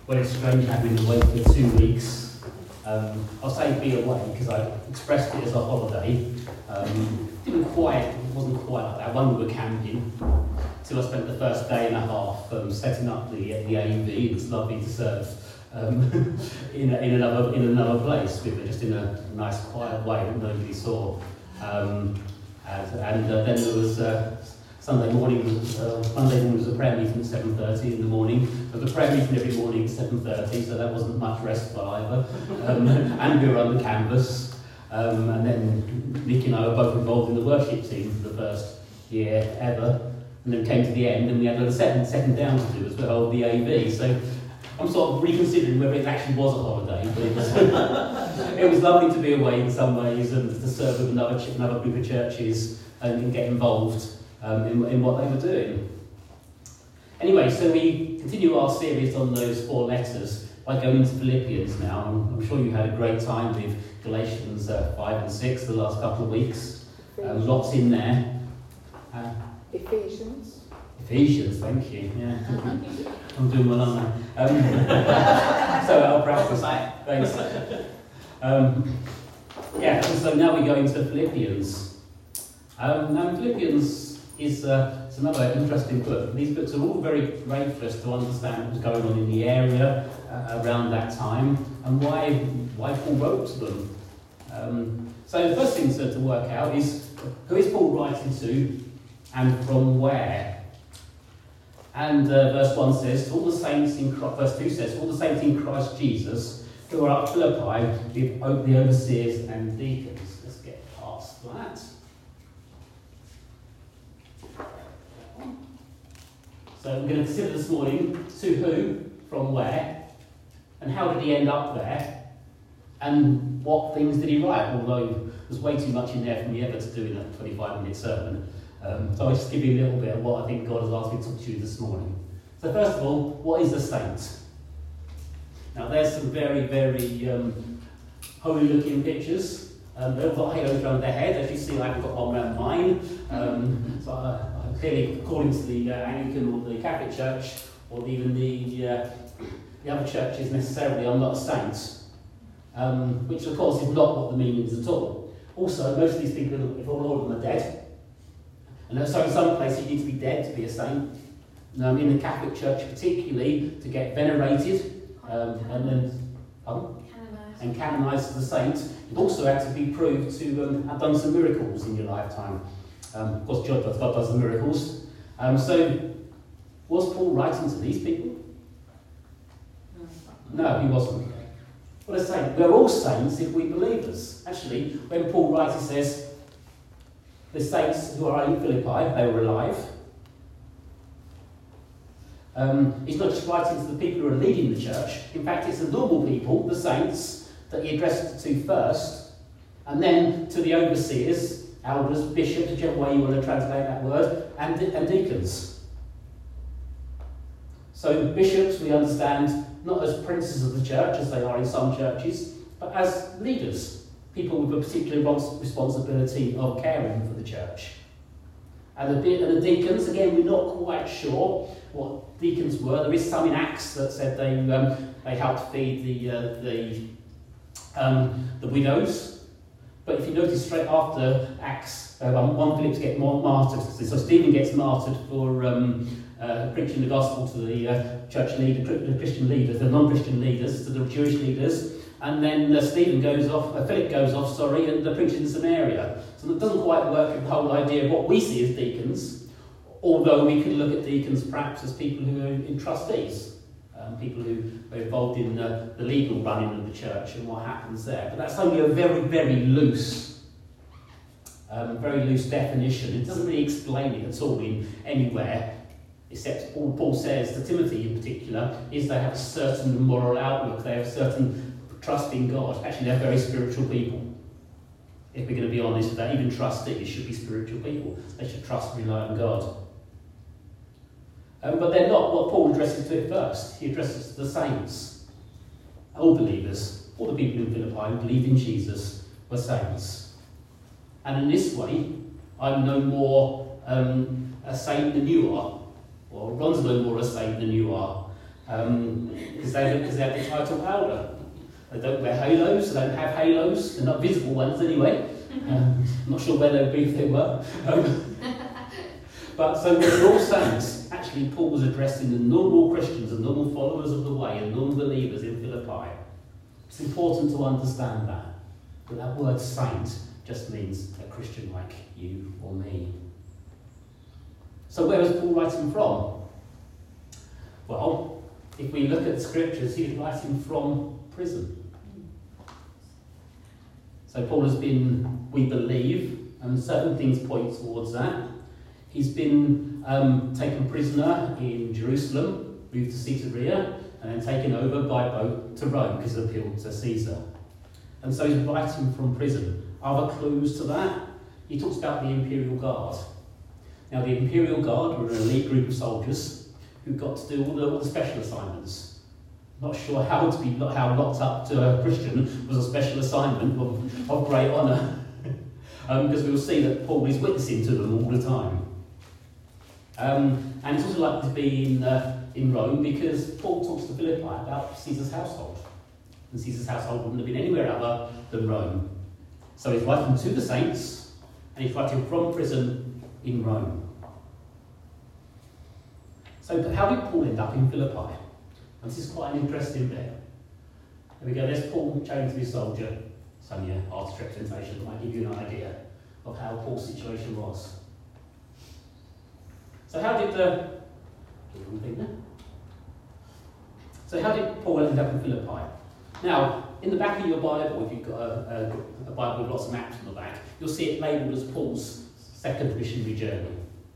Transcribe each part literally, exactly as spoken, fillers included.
Well, it's strange having been away for two weeks. Um, I'll say be away because I expressed it as a holiday. Um, didn't quite, it wasn't quite like that. One we were camping. So I spent the first day and a half um, setting up the the A V. It's lovely to serve um, in a, in another in another place, with just in a nice quiet way that nobody saw. Um, and and uh, then there was. Uh, Sunday morning, was, uh, Monday morning was a prayer meeting at seven thirty in the morning. There was a prayer meeting every morning at seven thirty, so that wasn't much restful either. Um, and we were on the canvas. Um, and then Nick and I were both involved in the worship team for the first year ever. And then came to the end, and we had a second, second down to do as well, the A V. So I'm sort of reconsidering whether it actually was a holiday. But it was, it was lovely to be away in some ways and to serve with another, another group of churches and, and get involved. Um, in, in what they were doing. Anyway, so we continue our series on those four letters by going into Philippians now. I'm, I'm sure you had a great time with Galatians uh, five and six the last couple of weeks. Um, lots in there. Uh, Ephesians. Ephesians, thank you. Yeah, I'm doing well on that. Um, so I'll practice that. Thanks. Um, yeah, so now we go into Philippians. Um, now Philippians is uh, it's another interesting book. These books are all very great for us to understand what was going on in the area uh, around that time and why why Paul wrote them. Um, so the first thing to, to work out is who is Paul writing to and from where? And uh, verse one says, to all the saints in Christ, verse two says, all the saints in Christ Jesus who are at Philippi with the overseers and deacons. Let's get past that. So we're going to consider this morning to who, from where, and how did he end up there, and what things did he write, although there's way too much in there for me ever to do in a twenty-five minute sermon. Um, so I'll just give you a little bit of what I think God has asked me to talk to you this morning. So first of all, what is a saint? Now there's some very, very um, holy looking pictures. Um, they've got halos around their head. As you see, I haven't got one around mine. Um, so I, Clearly, according to the uh, Anglican or the Catholic Church, or even the uh, the other churches necessarily, I'm not a saint, um, which of course is not what the meaning is at all. Also, most of these people, if all of them are dead, and so in some places you need to be dead to be a saint. Um, in the Catholic Church, particularly, to get venerated um, and then um, and canonised as a saint, you also had to be proved to um, have done some miracles in your lifetime. Um, of course, God does, God does the miracles. Um, so, was Paul writing to these people? No, he wasn't. What I say, we're all saints if we believers. Actually, when Paul writes, he says, the saints who are in Philippi, they were alive. Um, he's not just writing to the people who are leading the church. In fact, it's the normal people, the saints, that he addressed to first, and then to the overseers, elders, bishops, whichever way you want to translate that word, and, de- and deacons. So bishops, we understand, not as princes of the church, as they are in some churches, but as leaders, people with a particular responsibility of caring for the church. And the, de- and the deacons, again, we're not quite sure what deacons were. There is some in Acts that said they um, they helped feed the uh, the um, the widows. But if you notice straight after Acts, uh, one Philip gets martyred. So Stephen gets martyred for um, uh, preaching the gospel to the uh, church leader, the Christian leaders, the non-Christian leaders, to the Jewish leaders. And then uh, Stephen goes off, uh, Philip goes off, sorry, and uh, preaches in Samaria. So that doesn't quite work with the whole idea of what we see as deacons, although we can look at deacons perhaps as people who are in trustees. Um, people who are involved in uh, the legal running of the church and what happens there. But that's only a very, very loose, um, very loose definition. It doesn't really explain it at all in anywhere, except all Paul says to Timothy in particular, is they have a certain moral outlook, they have a certain trust in God. Actually, they're very spiritual people. If we're going to be honest with that, even trustees should be spiritual people. They should trust and rely on God. Um, but they're not what Paul addresses to it first. He addresses the saints, all believers, all the people in Philippi who believed in Jesus were saints. And in this way, I'm no more um, a saint than you are, or Ron's no more a saint than you are. Um, because they, because they have the title elder. They don't wear halos, they don't have halos, they're not visible ones anyway. Um, I'm not sure where they'd be if they were. Um, but so they're all saints. Actually, Paul was addressing the normal Christians, the normal followers of the way, and normal believers in Philippi. It's important to understand that. But that word saint just means a Christian like you or me. So where is Paul writing from? Well, if we look at the scriptures, he's writing from prison. So Paul has been, we believe, and certain things point towards that. He's been um, taken prisoner in Jerusalem, moved to Caesarea, and then taken over by boat to Rome because of appeal to Caesar. And so he's writing from prison. Other clues to that? He talks about the Imperial Guard. Now the Imperial Guard were an elite group of soldiers who got to do all the, all the special assignments. Not sure how to be how locked up to a Christian was a special assignment of, of great honour. um, because we'll see that Paul is witnessing to them all the time. Um, and it's also likely to be in, uh, in Rome because Paul talks to Philippi about Caesar's household. And Caesar's household wouldn't have been anywhere other than Rome. So he's writing to the saints, and he's writing from prison in Rome. So how did Paul end up in Philippi? And this is quite an interesting bit. There we go, there's Paul chained to his soldier. Some yeah, artist representation that might give you an idea of how Paul's situation was. So how did the... So how did Paul end up in Philippi? Now, in the back of your Bible, if you've got a, a, a Bible with lots of maps on the back, you'll see it labelled as Paul's second missionary journey.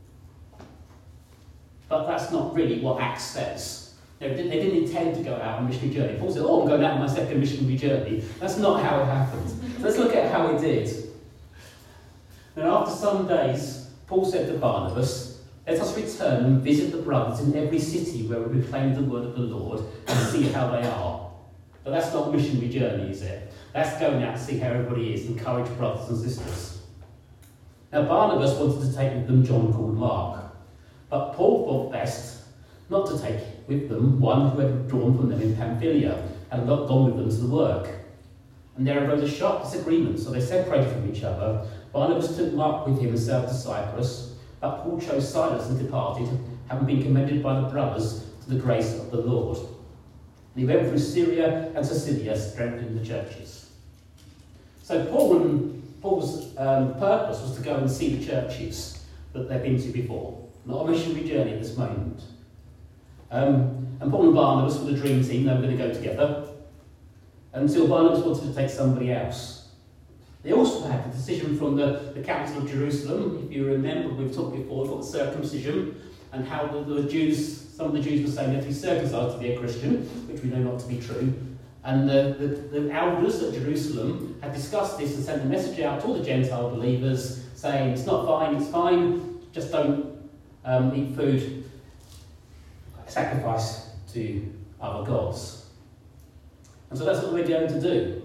But that's not really what Acts says. They didn't, they didn't intend to go out on a missionary journey. Paul said, oh, I'm going out on my second missionary journey. That's not how it happened. So let's look at how it did. Now, after some days, Paul said to Barnabas, let us return and visit the brothers in every city where we proclaim the word of the Lord and see how they are. But that's not a missionary journey, is it? That's going out to see how everybody is, encourage brothers and sisters. Now, Barnabas wanted to take with them John called Mark, but Paul thought best not to take with them one who had withdrawn from them in Pamphylia and not gone with them to the work. And there arose a sharp disagreement, so they separated from each other. Barnabas took Mark with him and sailed to Cyprus, but Paul chose Silas and departed, having been commended by the brothers to the grace of the Lord. And he went through Syria and Cilicia, strengthening the churches. So Paul and Paul's um, purpose was to go and see the churches that they've been to before, not a missionary journey at this moment. Um, and Paul and Barnabas were the dream team. They were going to go together until Barnabas wanted to take somebody else. They also had the decision from the, the Council of Jerusalem. If you remember, we've talked before about circumcision and how the, the Jews, some of the Jews were saying they had to be circumcised to be a Christian, which we know not to be true. And the, the, the elders at Jerusalem had discussed this and sent a message out to all the Gentile believers saying, it's not fine, it's fine, just don't um, eat food, sacrifice to other gods. And so that's what we're going to do.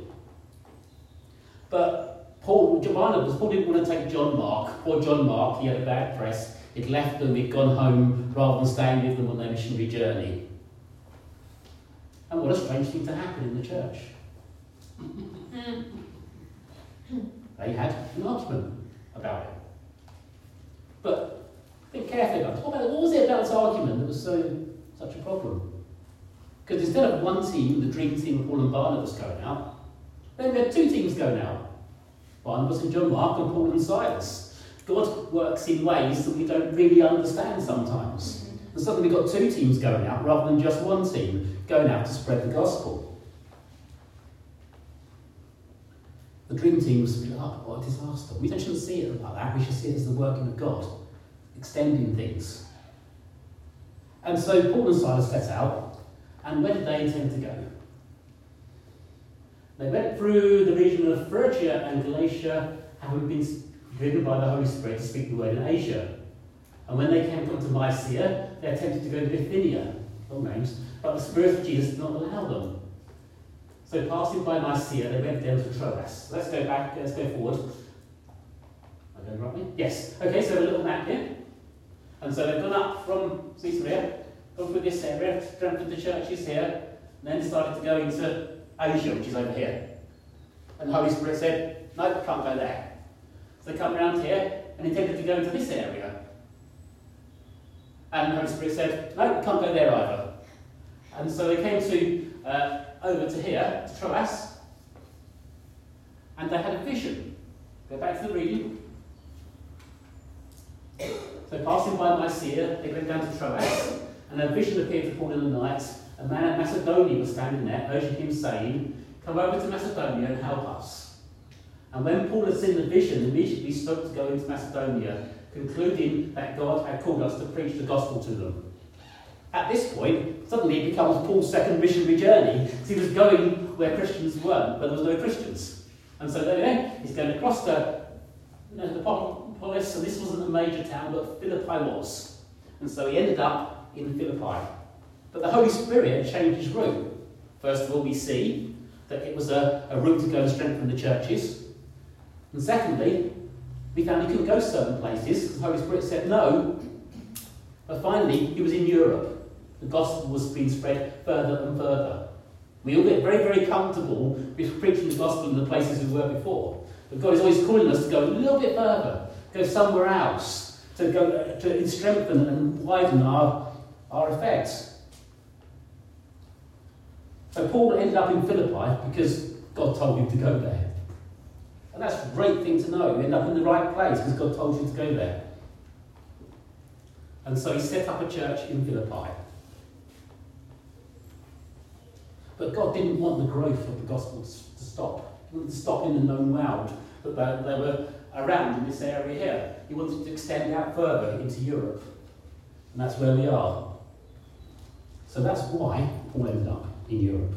But Paul, Barnabas, Paul didn't want to take John Mark. Poor John Mark, he had a bad press. He'd left them, he'd gone home rather than staying with them on their missionary journey. And what a strange thing to happen in the church. They had an argument about it. But think carefully about it. What, about, what was it about this argument that was so such a problem? Because instead of one team, the dream team of Paul and Barnabas going out, then there are two teams going out. Barnabas and John Mark and Paul and Silas. God works in ways that we don't really understand sometimes. And suddenly we've got two teams going out rather than just one team going out to spread the gospel. The dream team was split up. What a disaster. We shouldn't see it like that. We should see it as the working of God, extending things. And so Paul and Silas set out, and where did they intend to go? They went through the region of Phrygia and Galatia, having been driven by the Holy Spirit to speak the word in Asia. And when they came to Mysia, they attempted to go to Bithynia, long names, but the Spirit of Jesus did not allow them. So passing by Mysia, they went down to Troas. Let's go back, let's go forward. Am I going rightly? Yes. Okay, so a little map here. And so they've gone up from Caesarea, gone through this area, strengthened the churches here, and then decided to go into Asia, which is over here. And the Holy Spirit said, no, you can't go there. So they come around here and intended to go into this area. And the Holy Spirit said, no, you can't go there either. And so they came to uh, over to here, to Troas, and they had a vision. Go back to the reading. So passing by Mysia, they went down to Troas, and a vision appeared to Paul in the night. A man at Macedonia was standing there, urging him, saying, come over to Macedonia and help us. And when Paul had seen the vision, immediately stopped to go into Macedonia, concluding that God had called us to preach the gospel to them. At this point, suddenly it becomes Paul's second missionary journey, because he was going where Christians weren't, but there was no Christians. And so there we go, he's going across the, you know, the Polis, and this wasn't a major town, but Philippi was. And so he ended up in Philippi. But the Holy Spirit changed his route. First of all, we see that it was a, a route to go and strengthen the churches. And secondly, we found he couldn't go certain places because the Holy Spirit said no. But finally, he was in Europe. The gospel was being spread further and further. We all get very, very comfortable with preaching the gospel in the places we were before. But God is always calling us to go a little bit further, go somewhere else, to go to strengthen and widen our, our effects. So Paul ended up in Philippi because God told him to go there. And that's a great thing to know. You end up in the right place because God told you to go there. And so he set up a church in Philippi. But God didn't want the growth of the gospel to stop. He wanted to stop in the known world that they were around in this area here. He wanted to extend out further into Europe. And that's where we are. So that's why Paul ended up in Europe.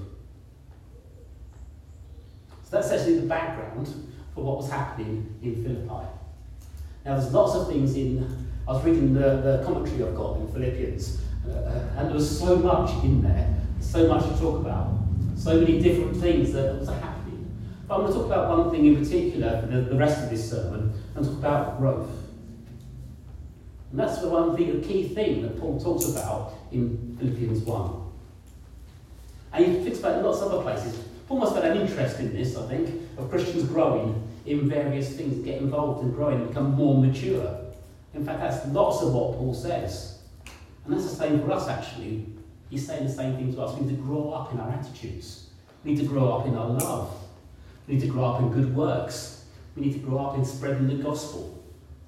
So that's actually the background for what was happening in Philippi. Now there's lots of things in, I was reading the, the commentary I've got in Philippians, uh, and there was so much in there, so much to talk about, so many different things that was happening. But I'm going to talk about one thing in particular for the, the rest of this sermon, and talk about growth. And that's the one thing, the key thing that Paul talks about in Philippians one. And he thinks about lots of other places. Paul must have had an interest in this, I think, of Christians growing in various things, get involved and growing and become more mature. In fact, that's lots of what Paul says. And that's the same for us, actually. He's saying the same thing to us. We need to grow up in our attitudes. We need to grow up in our love. We need to grow up in good works. We need to grow up in spreading the gospel.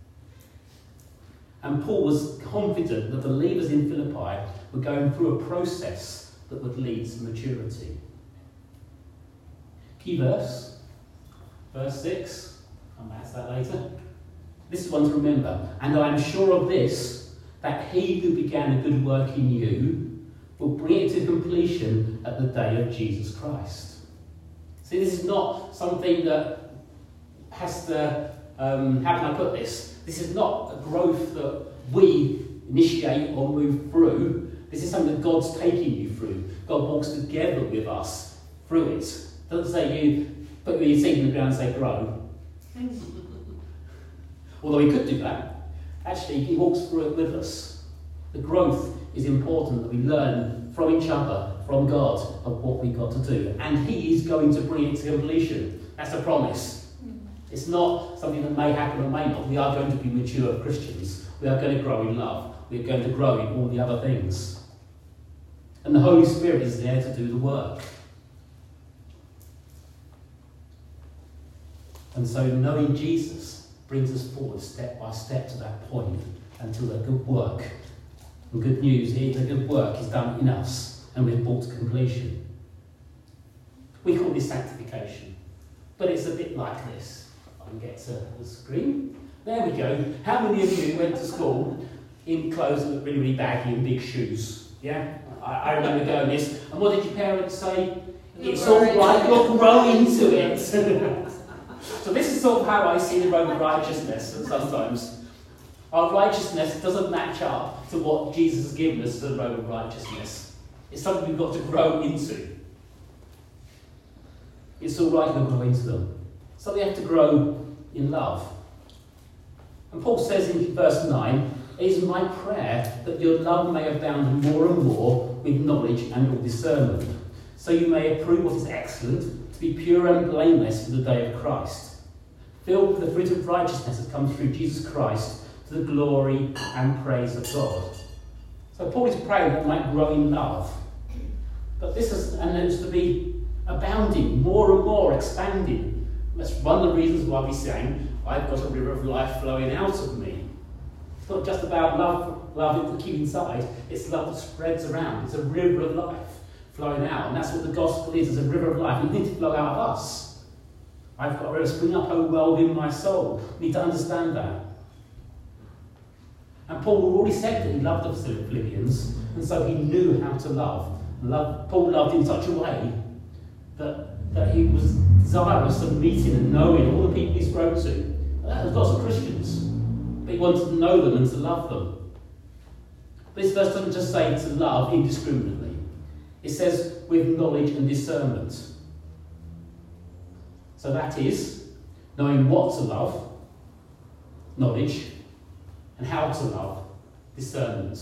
And Paul was confident that the believers in Philippi were going through a process that would lead to maturity. Key verse, verse six, I'll ask that later. This is one to remember. And I am sure of this, that he who began a good work in you will bring it to completion at the day of Jesus Christ. See, this is not something that has to, um, how can I put this? This is not a growth that we initiate or move through. This is something that God's taking you through. God walks together with us through it. It doesn't say you put your seed in the ground and say grow. Although he could do that. Actually, he walks through it with us. The growth is important that we learn from each other, from God, of what we've got to do. And he is going to bring it to completion. That's a promise. It's not something that may happen or may not. We are going to be mature Christians. We are going to grow in love. We are going to grow in all the other things. And the Holy Spirit is there to do the work. And so knowing Jesus brings us forward step by step to that point until the good work, and good news here, the good work is done in us and we're brought to completion. We call this sanctification, but it's a bit like this. I can get to the screen. There we go. How many of you went to school in clothes that look really, really baggy and big shoes? Yeah? I, I remember going this. And what did your parents say? You're it's all right, you'll grow into it. So this is sort of how I see the road of righteousness sometimes. Our righteousness doesn't match up to what Jesus has given us as the road of righteousness. It's something we've got to grow into. It's all right to grow into them. So we have to grow in love. And Paul says in verse nine, It is my prayer that your love may abound more and more with knowledge and all discernment, so you may approve what is excellent, to be pure and blameless for the day of Christ, filled with the fruit of righteousness that comes through Jesus Christ, to the glory and praise of God. So Paul is praying that we might grow in love. But this is, and it's to be abounding, more and more, expanding. That's one of the reasons why we sang, I've got a river of life flowing out of me. It's not just about love, love to keep inside, it's love that spreads around. It's a river of life flowing out. And that's what the gospel is, it's a river of life. It needs to flow out of us. I've got a river spring up, oh well in my soul. We need to understand that. And Paul already said that he loved the Philippians, and so he knew how to love. love. Paul loved in such a way that, that he was desirous of meeting and knowing all the people he spoke to. And that was lots of Christians. But he wanted to know them and to love them. This verse doesn't just say to love indiscriminately. It says with knowledge and discernment. So that is knowing what to love, knowledge, and how to love, discernment.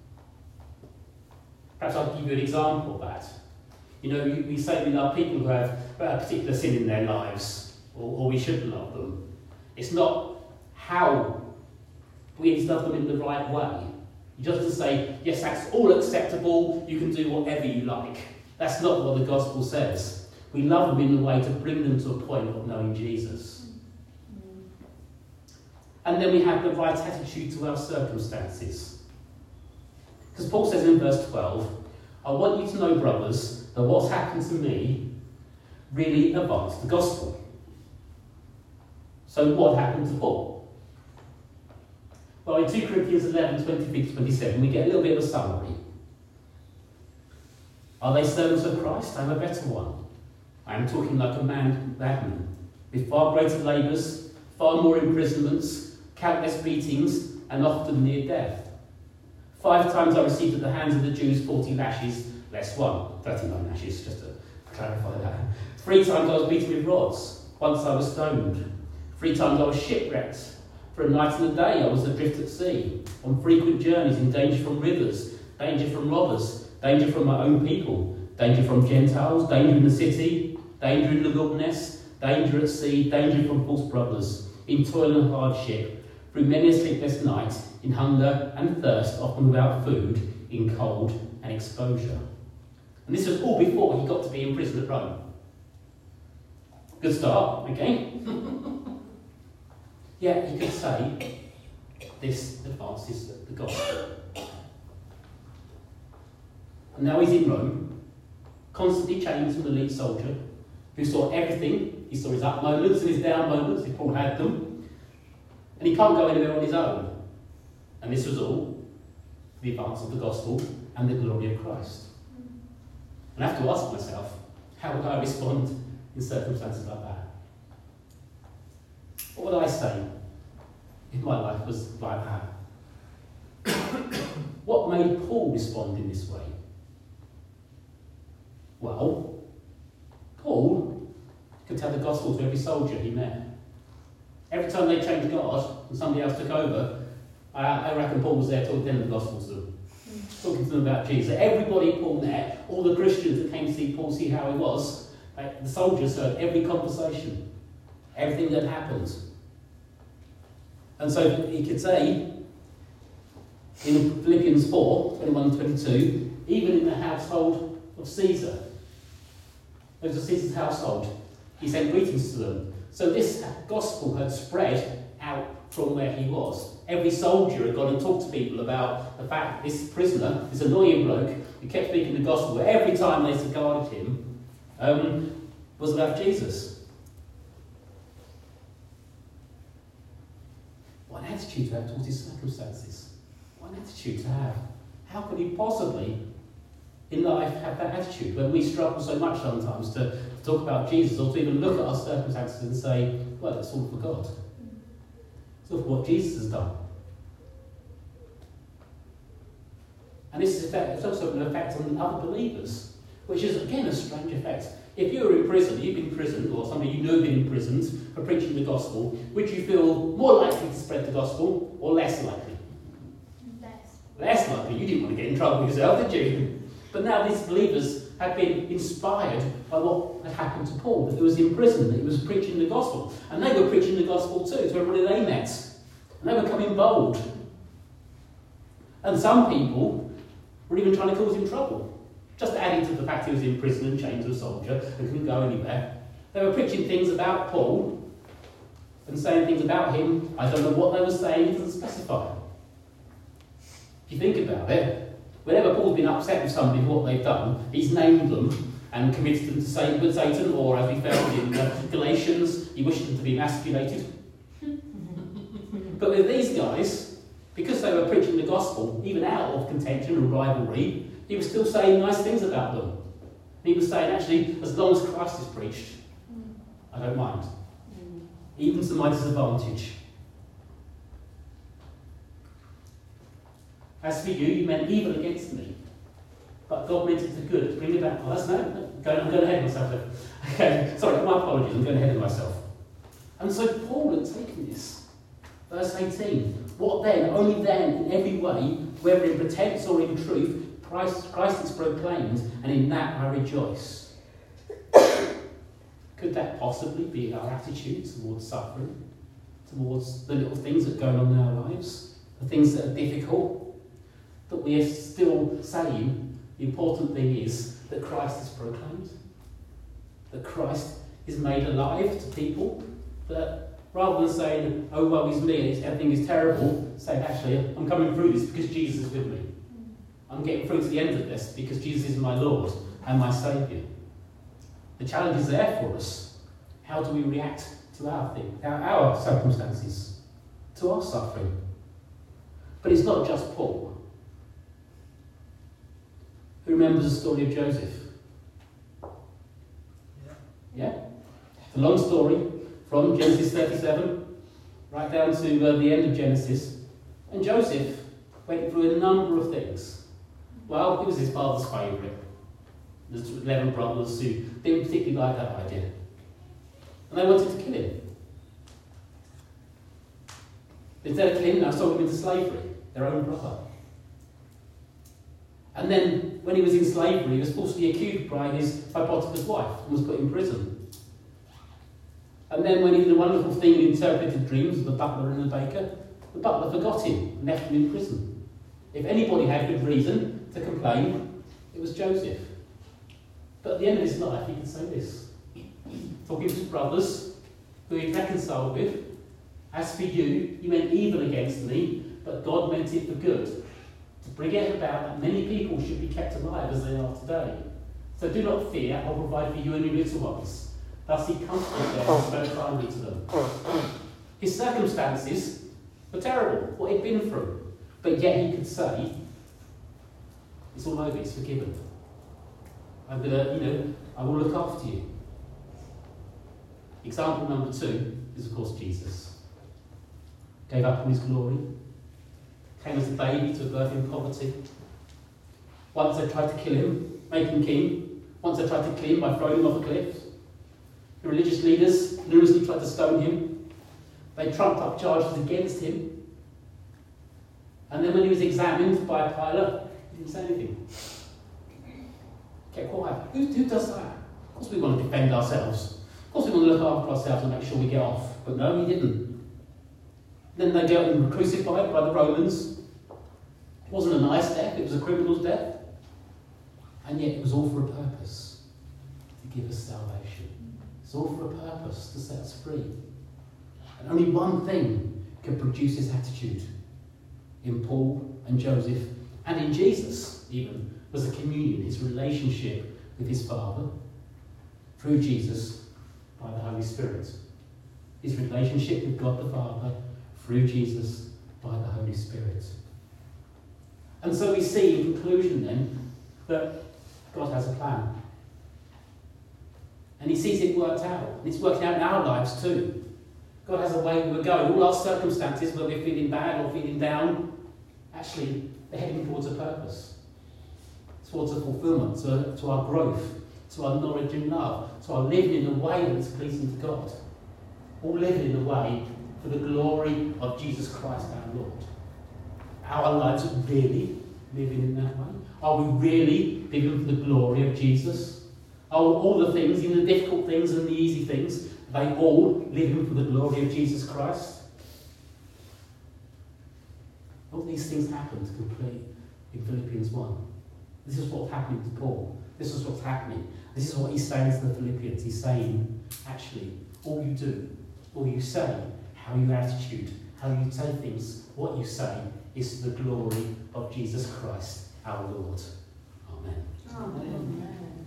Perhaps I'll give you an example of that. You know, we say we love people who have a particular sin in their lives, or, or we should love them. It's not how we love them in the right way. You just have to say, yes, that's all acceptable, you can do whatever you like. That's not what the gospel says. We love them in a way to bring them to a point of knowing Jesus. And then we have the right attitude to our circumstances. Because Paul says in verse twelve, I want you to know, brothers, that what's happened to me really advanced the gospel. So what happened to Paul? Well, in two Corinthians eleven, twenty-three to twenty-seven, we get a little bit of a summary. Are they servants of Christ? I am a better one. I am talking like a man, madman, with far greater labours, far more imprisonments, countless beatings, and often near death. Five times I received at the hands of the Jews forty lashes, less one, thirty-nine lashes, just to clarify that. Three times I was beaten with rods. Once I was stoned. Three times I was shipwrecked. For a night and a day I was adrift at sea, on frequent journeys, in danger from rivers, danger from robbers, danger from my own people, danger from Gentiles, danger in the city, danger in the wilderness, danger at sea, danger from false brothers, in toil and hardship, through many a sleepless night, in hunger and thirst, often without food, in cold and exposure. And this was all before he got to be in prison at Rome. Good start, okay? Yeah, you could say this advances the gospel. And now he's in Rome, constantly chained to an elite soldier who saw everything. He saw his up moments and his down moments, if Paul had them. And he can't go anywhere on his own. And this was all the advance of the gospel and the glory of Christ. And I have to ask myself, how would I respond in circumstances like that? What would I say if my life was like that? What made Paul respond in this way? Well, Paul could tell the gospel to every soldier he met. Every time they changed God and somebody else took over, I, I reckon Paul was there talking the gospel to them, talking to them about Jesus. Everybody Paul met, all the Christians that came to see Paul, see how he was, like, the soldiers heard every conversation, everything that happened. And so he could say, in Philippians four, twenty-one and twenty-two, even in the household of Caesar, those are Caesar's household, he sent greetings to them. So this gospel had spread out from where he was. Every soldier had gone and talked to people about the fact that this prisoner, this annoying bloke, who kept speaking the gospel, every time they regarded him, um, was about Jesus. What an attitude to have towards his circumstances. What an attitude to have. How could he possibly, in life, have that attitude when we struggle so much sometimes to, to talk about Jesus, or to even look at our circumstances and say, well, it's all for God. It's all for what Jesus has done. And this is effect, it's also an effect on other believers, which is, again, a strange effect. If you were in prison, you've been imprisoned, or somebody you know has been imprisoned for preaching the gospel, would you feel more likely to spread the gospel or less likely? Less likely, you didn't want to get in trouble yourself, did you? But now these believers had been inspired by what had happened to Paul, that he was in prison, that he was preaching the gospel. And they were preaching the gospel too, to everybody they met. And they were coming bold. And some people were even trying to cause him trouble. Just adding to the fact he was in prison and chained to a soldier and couldn't go anywhere. They were preaching things about Paul and saying things about him. I don't know what they were saying, it doesn't specify. If you think about it, whenever Paul's been upset with somebody for what they've done, he's named them and committed them to Satan, with Satan, or as we found in uh, Galatians, he wished them to be emasculated. But with these guys, because they were preaching the gospel, even out of contention and rivalry, he was still saying nice things about them. And he was saying, actually, as long as Christ is preached, I don't mind. Even to my disadvantage. As for you, you meant evil against me, but God meant it for good, to bring about. Oh, that's no, no going, I'm going ahead of myself. Okay, sorry, my apologies, I'm going ahead of myself. And so Paul had taken this. Verse eighteen. What then? Only then, in every way, whether in pretense or in truth, Christ, Christ is proclaimed, and in that I rejoice. Could that possibly be our attitude towards suffering? Towards the little things that go on in our lives? The things that are difficult? That we are still saying the important thing is that Christ is proclaimed. That Christ is made alive to people. That rather than saying, oh, woe is me, everything is terrible, saying, actually, I'm coming through this because Jesus is with me. I'm getting through to the end of this because Jesus is my Lord and my Saviour. The challenge is there for us. How do we react to our thing, our, our circumstances, to our suffering? But it's not just Paul. Who remembers the story of Joseph? Yeah? Yeah? It's a long story from Genesis thirty-seven right down to uh, the end of Genesis. And Joseph went through a number of things. Well, he was his father's favourite. There's eleven brothers who didn't particularly like that idea. And they wanted to kill him. Instead of killing him, they sold him into slavery, their own brother. And then, when he was in slavery, he was falsely accused by his by Potiphar's wife and was put in prison. And then, when he did a wonderful thing and interpreted dreams of the butler and the baker, the butler forgot him and left him in prison. If anybody had good reason to complain, it was Joseph. But at the end of his life, he could say this. Talking to his brothers, who he'd reconciled with, as for you, you meant evil against me, but God meant it for good, to bring it about that many people should be kept alive as they are today. So do not fear, I'll provide for you and your little ones. Thus he comforted them and spoke kindly to them. His circumstances were terrible, what he'd been through, but yet he could say, it's all over, it's forgiven. I'm gonna, you know, I will look after you. Example number two is, of course, Jesus. Gave up all his glory. Came as a baby to birth in poverty. Once they tried to kill him, make him king. Once they tried to kill him by throwing him off a cliff. The religious leaders numerously tried to stone him. They trumped up charges against him. And then when he was examined by Pilate, he didn't say anything. Kept quiet. Who, who does that? Of course we want to defend ourselves. Of course we want to look after ourselves and make sure we get off. But no, he didn't. Then they got him crucified by the Romans. It wasn't a nice death, it was a criminal's death. And yet it was all for a purpose. To give us salvation. It's all for a purpose, to set us free. And only one thing can produce his attitude. In Paul and Joseph, and in Jesus even, was a communion, his relationship with his Father, through Jesus, by the Holy Spirit. His relationship with God the Father, through Jesus, by the Holy Spirit. And so we see in conclusion then, that God has a plan. And he sees it worked out. And it's working out in our lives too. God has a way we're going. All our circumstances, whether we're feeling bad or feeling down, actually, they're heading towards a purpose. Towards a fulfillment, to, to our growth, to our knowledge and love, to our living in a way that's pleasing to God. All living in a way for the glory of Jesus Christ our Lord. our lives really living in that way? Are we really living for the glory of Jesus? Are all the things, even the difficult things and the easy things, are they all living for the glory of Jesus Christ? All these things happened complete in Philippians one. This is what's happening to Paul. This is what's happening. This is what he's saying to the Philippians. He's saying, actually, all you do, all you say, how your attitude, how you say things, what you say, is to the glory of Jesus Christ, our Lord. Amen. Amen.